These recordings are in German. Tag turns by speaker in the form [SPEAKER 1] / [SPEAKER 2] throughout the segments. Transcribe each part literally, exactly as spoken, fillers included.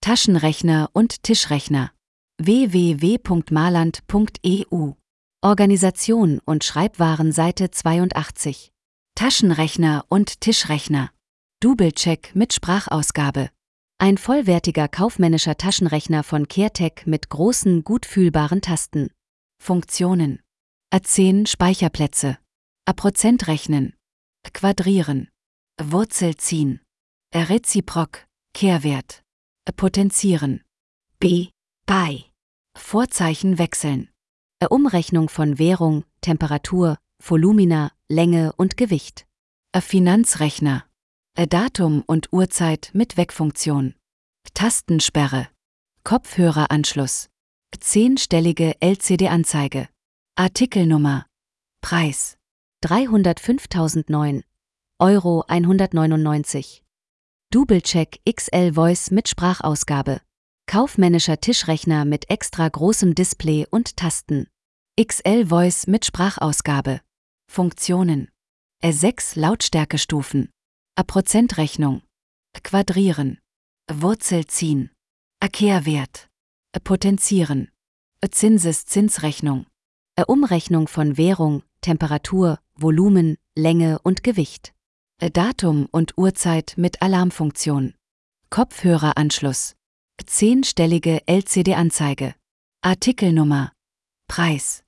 [SPEAKER 1] Taschenrechner und Tischrechner. w w w punkt marland punkt e u. Organisation und Schreibwaren Seite zweiundachtzig. Taschenrechner und Tischrechner. Doublecheck mit Sprachausgabe. Ein vollwertiger kaufmännischer Taschenrechner von Caretech mit großen, gut fühlbaren Tasten. Funktionen: A zehn Speicherplätze, A Prozent rechnen, Quadrieren, Wurzel ziehen, A Reziprok, Kehrwert, A Potenzieren, B, Bei, Vorzeichen wechseln, A Umrechnung von Währung, Temperatur, Volumina, Länge und Gewicht, A Finanzrechner, A Datum und Uhrzeit mit Wegfunktion, Tastensperre, Kopfhöreranschluss, zehnstellige L C D-Anzeige, Artikelnummer, Preis, dreihundertfünftausendneun Euro hundertneunundneunzig. Doublecheck X L Voice mit Sprachausgabe. Kaufmännischer Tischrechner mit extra großem Display und Tasten. X L Voice mit Sprachausgabe. Funktionen: A sechs Lautstärkestufen, A Prozentrechnung, A Quadrieren, A Wurzel ziehen, A Kehrwert, A Potenzieren, A Zinseszinsrechnung, A Umrechnung von Währung, Temperatur, Volumen, Länge und Gewicht, A Datum und Uhrzeit mit Alarmfunktion, Kopfhöreranschluss, zehnstellige L C D-Anzeige, Artikelnummer, Preis,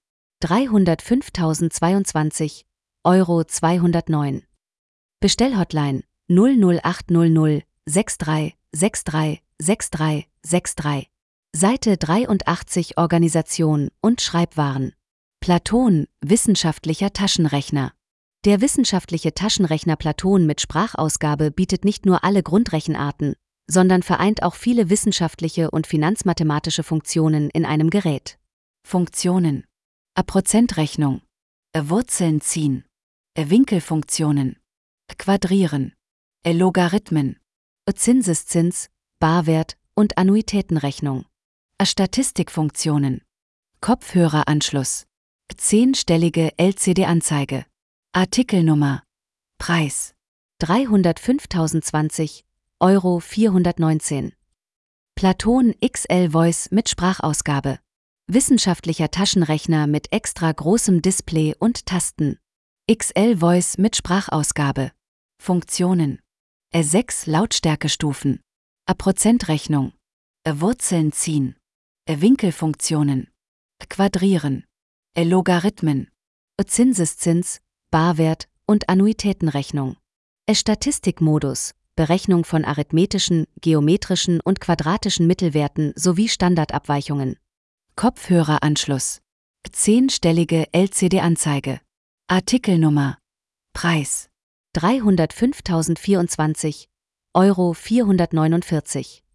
[SPEAKER 1] dreihundertfünftausendzweiundzwanzig Euro zweihundertneun. Bestellhotline null null acht null null sechs drei sechs drei sechs drei sechs drei. Seite dreiundachtzig. Organisation und Schreibwaren. Platon, wissenschaftlicher Taschenrechner. Der wissenschaftliche Taschenrechner Platon mit Sprachausgabe bietet nicht nur alle Grundrechenarten, sondern vereint auch viele wissenschaftliche und finanzmathematische Funktionen in einem Gerät. Funktionen: A Prozentrechnung, A Wurzeln ziehen, A Winkelfunktionen, A Quadrieren, A Logarithmen, A Zinseszins, Barwert und Annuitätenrechnung, A Statistikfunktionen, Kopfhöreranschluss, zehnstellige L C D-Anzeige, Artikelnummer, Preis, dreihundertfünftausendzwanzig Euro vierhundertneunzehn. Platon X L Voice mit Sprachausgabe. Wissenschaftlicher Taschenrechner mit extra großem Display und Tasten. X L Voice mit Sprachausgabe. Funktionen: A sechs Lautstärkestufen, A Prozentrechnung, A Wurzeln ziehen, A Winkelfunktionen, A Quadrieren, A Logarithmen, A Zinseszins, Barwert und Annuitätenrechnung, A Statistikmodus, Berechnung von arithmetischen, geometrischen und quadratischen Mittelwerten sowie Standardabweichungen. Kopfhöreranschluss, zehnstellige L C D-Anzeige, Artikelnummer, Preis, dreihundertfünftausendvierundzwanzig Euro vierhundertneunundvierzig.